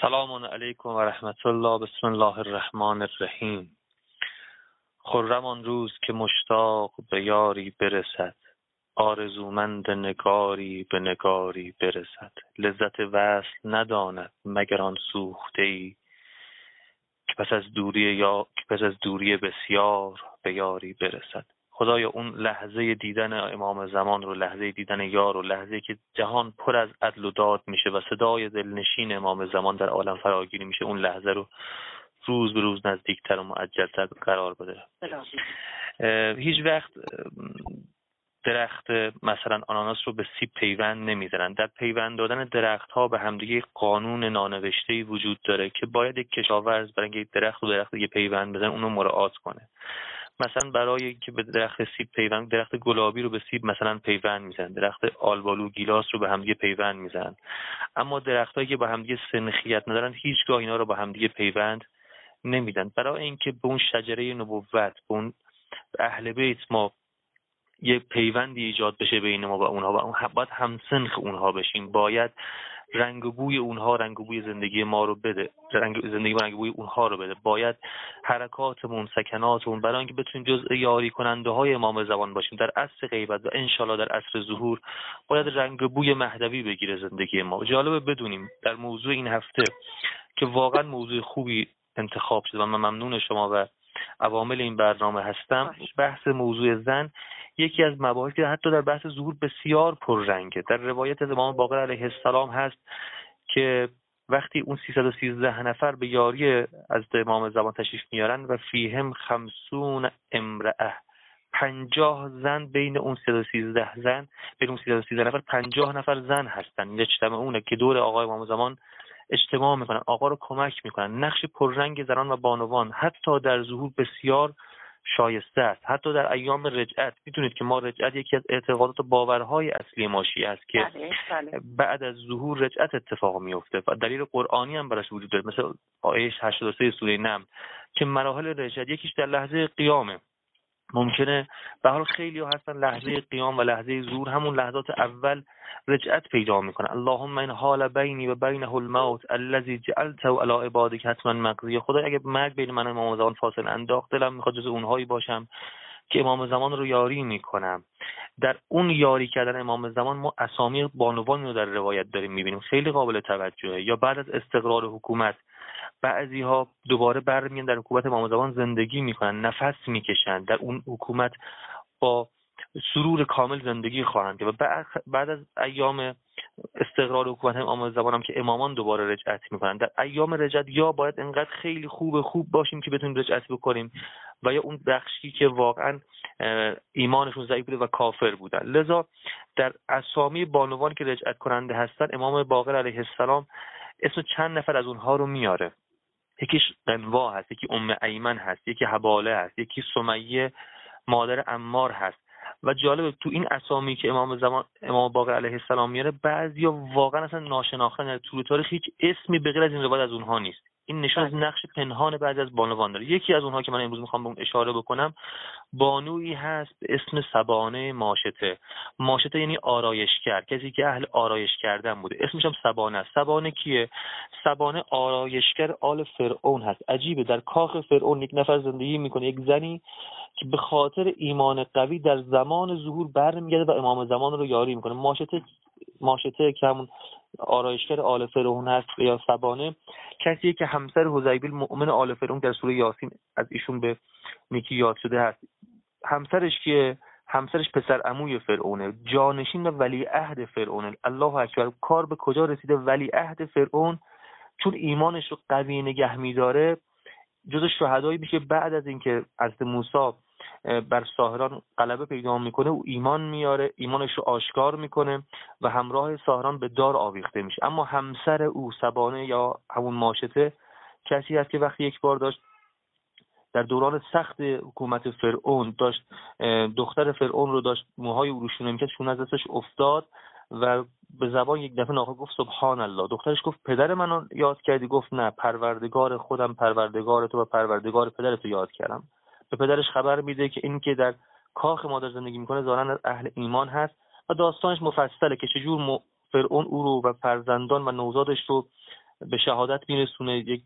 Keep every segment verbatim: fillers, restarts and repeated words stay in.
سلام علیکم و رحمت الله. بسم الله الرحمن الرحیم. خرم آن روز که مشتاق به یاری برسد، آرزومند نگاری به نگاری برسد. لذت وصل نداند مگر آن سوخته‌ای، که پس از دوری یا که پس از دوری بسیار به یاری برسد. خدایا اون لحظه دیدن امام زمان رو، لحظه دیدن یار رو، لحظه که جهان پر از عدل و داد میشه و صدای دلنشین امام زمان در عالم فراگیری میشه، اون لحظه رو روز به روز نزدیکتر و معجلتر قرار بده. هیچ وقت درخت مثلا آناناس رو به سیب پیوند نمیزنن. در پیوند دادن درخت ها به همدیگه قانون نانوشته‌ای وجود داره که باید یک کشاورز برای اینکه درخت و درخت دیگه پیوند بزنه اونو مراعات کنه. مثلا برای که به درخت سیب پیوند، درخت گلابی رو به سیب مثلا پیوند میزنن، درخت آلبالو گیلاس رو به همدیگه پیوند میزنن. اما درختایی که با همدیگه سنخیت ندارن هیچگاه اینا رو با همدیگه پیوند نمیدن. برای اینکه به اون شجره نبوت، به اون اهل بیت ما یه پیوندی ایجاد بشه بین ما و اونها و اون باید همسنخ اونها بشیم، باید رنگ و بوی اونها رنگ و بوی زندگی ما رو بده، رنگ زندگی ما رنگ و بوی اونها رو بده، باید حرکاتمون، سکناتمون برای اینکه بتونیم جزء یاری کننده های امام زمان باشیم در عصر غیبت و انشالله در عصر ظهور، باید رنگ و بوی مهدوی بگیره زندگی ما. جالبه بدونیم در موضوع این هفته که واقعا موضوع خوبی انتخاب شده و من ممنون شما و عوامل این برنامه هستم، بحث موضوع زن یکی از مباحثی که حتی در بحث ظهور بسیار پررنگه. در روایت از امام باقر علیه السلام هست که وقتی اون سیصد و سیزده نفر به یاری از امام زمان تشریف میارن و فیهم خمسون امرأه، پنجاه زن بین اون سیصد و سیزده زن بین اون سیصد و سیزده نفر پنجاه نفر زن هستن، یجتمعون که دور آقای امام زمان اجتماع میکنن، آقا رو کمک میکنن. نقش پررنگ زنان و بانوان حتی در ظهور بسیار شایسته است. حتی در ایام رجعت، میدونید که ما رجعت یکی از اعتقادات و باورهای اصلی ما شیعه است که بله، بله. بعد از ظهور رجعت اتفاق میفته و دلیل قرآنی هم براش وجود داره، مثل آیه هشتاد و سه سوره نمل که مراحل رجعت یکیش در لحظه قیامه. ممکنه به حال خیلی ها هستن لحظه قیام و لحظه ظهور همون لحظات اول رجعت پیدا میکنن. اللهم این حال بینی و بینه الموت الذی جعلته علی عبادک حتما مقضی. خدا اگه مرگ بین من و امام زمان فاصله انداخت، دلم میخواد جز اونهایی باشم که امام زمان رو یاری میکنم. در اون یاری کردن امام زمان ما اسامی بانوان رو در روایت داریم میبینیم، خیلی قابل توجهه. یا بعد از استقرار حکومت بعضی ها دوباره برمیان در حکومت امام زمان زندگی میکنن، نفس میکشن، در اون حکومت با سرور کامل زندگی خواهند و بعد از ایام استقرار حکومت امام زمان هم که امامان دوباره رجعت میکنن. در ایام رجعت یا باید انقدر خیلی خوب خوب باشیم که بتونیم رجعت بکنیم و یا اون بخشی که واقعا ایمانشون ضعیف بوده و کافر بودن. لذا در اسامی بانوان که رجعت کننده هستن امام باقر علیه السلام اسم چند نفر از اونها رو میاره. یکیش قنوا هست، یکی ام ایمن هست، یکی حباله هست، یکی سمیه مادر عمار هست. و جالبه تو این اسامی که امام زمان امام باقر علیه السلام میاره بعضیا واقعا اصلا ناشناختن، در طول تاریخ هیچ اسمی به غیر از این روایت از اونها نیست. این نشون از نقش پنهان بعضی از بانوان داره. یکی از اونها که من امروز میخوام به اون اشاره بکنم بانویی هست به اسم سبانه ماشطه. ماشطه یعنی آرایشگر، کسی که اهل آرایش کردن بوده. اسمش هم سبانه است. سبانه کیه؟ سبانه آرایشگر آل فرعون هست. عجیبه در کاخ فرعون یک نفر زندگی میکنه، یک زنی که به خاطر ایمان قوی در زمان ظهور برمیگرده و امام زمان رو یاری میکنه. ماشطه ماشطه که همون آرایشگر آل فرعون هست یا سبانه کسیه که همسر حذیبه المؤمن آل فرعون در سوره یاسین از ایشون به نیکی یاد شده هست. همسرش که همسرش پسر عموی فرعونه، جانشین و ولیعهد فرعونه. الله اکبر. کار به کجا رسیده؟ ولیعهد فرعون چون ایمانش رو قوی نگه می‌داره جزو شهدایی میشه بعد از اینکه حضرت موسی بر ساحران غلبه پیدا میکنه و ایمان میاره، ایمانش رو آشکار میکنه و همراه ساحران به دار آویخته میشه. اما همسر او سبانه یا همون ماشطه کسی هست که وقتی یک بار داشت در دوران سخت حکومت فرعون داشت دختر فرعون رو داشت موهای روشونه میکرد، شونه از دستش افتاد و به زبان یک دفعه ناخواسته گفت سبحان الله. دخترش گفت پدر منو یاد کردی؟ گفت نه، پروردگار خودم، پروردگار تو و پروردگار پدرتو یاد کردم. به پدرش خبر میده که این که در کاخ مادر زندگی میکنه ظاهرا از اهل ایمان هست و داستانش مفصله که چجور فرعون او رو و فرزندان و نوزادش رو به شهادت میرسونه، یک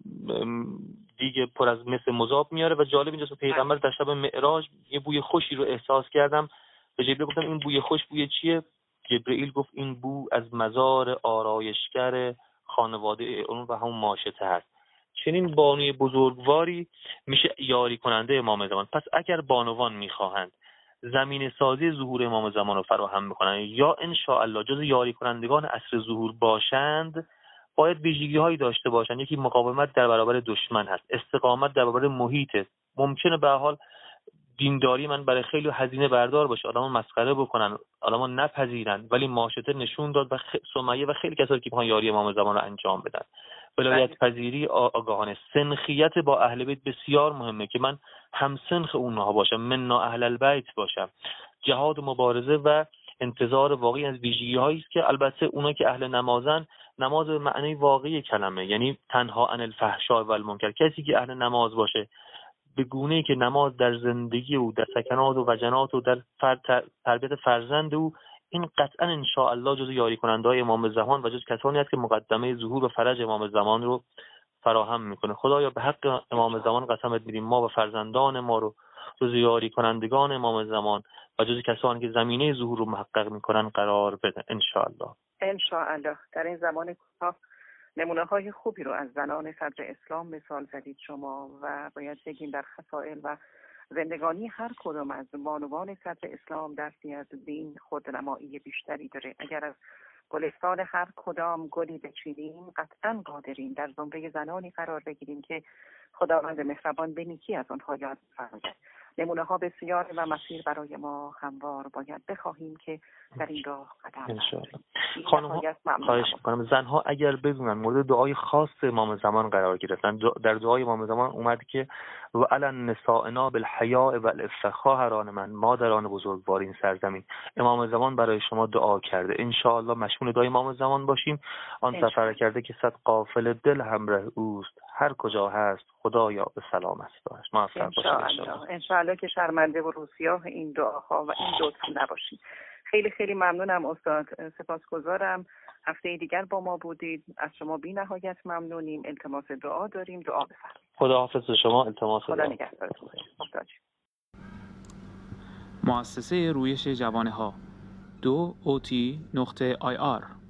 دیگه پر از مثل مذاب میاره. و جالب اینجاست که پیغمبر در شب معراج یه بوی خوشی رو احساس کردم، به جبرئیل گفتم این بوی خوش بوی چیه؟ جبرئیل گفت این بو از مزار آرایشگر خانواده اون و همون ماشطه هست. چنین بانوی بزرگواری میشه یاری کننده امام زمان. پس اگر بانوان میخواهند زمین سازی ظهور امام زمان رو فراهم میکنن یا ان شاء الله جز یاری کنندگان عصر ظهور باشند، باید ویژگی هایی داشته باشند. یکی مقاومت در برابر دشمن هست، استقامت در برابر محیط است. ممکنه به هر حال دینداری من برای خیلی هزینه بردار باشه، آدمو مسخره بکنن، آدمو نپذیرن، ولی ماشطه نشون داد و خ... سمیه و خیلی کسایی که میخوان یاری امام زمان رو انجام بدن. ولایت پذیری آگاهانه، سنخیت با اهل بیت بسیار مهمه که من هم سنخ اونها باشم، منا اهل البیت باشم. جهاد و مبارزه و انتظار واقعی از ویژگی هایی است که البته اونا که اهل نمازن، نماز به معنی واقعی کلمه، یعنی تنها عن الفحشاء و المنکر. کسی که اهل نماز باشه به گونه‌ای که نماز در زندگی او، در سکنات و وجنات و در تربیت فرزند او، این قطعا ان شاء الله جزو یاری کننده‌های امام زمان و جز کسانی است که مقدمه ظهور و فرج امام زمان رو فراهم میکنه. خدایا به حق امام زمان قسمت میدیم ما و فرزندان ما رو جزو یاری کنندگان امام زمان و جزو کسانی که زمینه ظهور رو محقق میکنن قرار بده ان شاء الله. ان شاء الله. در این زمان کوتاه نمونه های خوبی رو از زنان صدر اسلام مثال زدید شما و باید بگیم در خصائل و زندگانی هر کدام از بانوان صدر اسلام درسی از دین خودنمایی بیشتری داره. اگر از گلستان هر کدام گلی بچینیم قطعا قادریم در زمره زنانی قرار بگیریم که خداوند مهربان به نیکی از آنها یاد فرماید. نمونه ها بسیار و مسیر برای ما هموار باید بخواهیم که در این راه قدم انشاءالله. خانم خواهش می‌کنم زنها اگر بدونن مورد دعای خاص امام زمان قرار گرفتن، در دعای امام زمان اومد که و علی النسائنا بالحیاء والافتخار من، مادران بزرگوار این سرزمین، امام زمان برای شما دعا کرده. انشاءالله مشمول دعای امام زمان باشیم. آن سفر کرده که صد قافل دل همراه اوست، هر کجا هست خدایا به سلامت داشت. موفق باشید انشاءالله که شرمنده و روسیاه این دعاها و این لطف نباشید. خیلی خیلی ممنونم استاد، سپاسگزارم. هفته دیگر با ما بودید، از شما بی نهایت ممنونیم. التماس دعا داریم، دعا بفرمایید. خداحافظ شما. التماس خدا نگهدارتون. مؤسسه رویش جوانه ها دو اوتی نقطه آی آر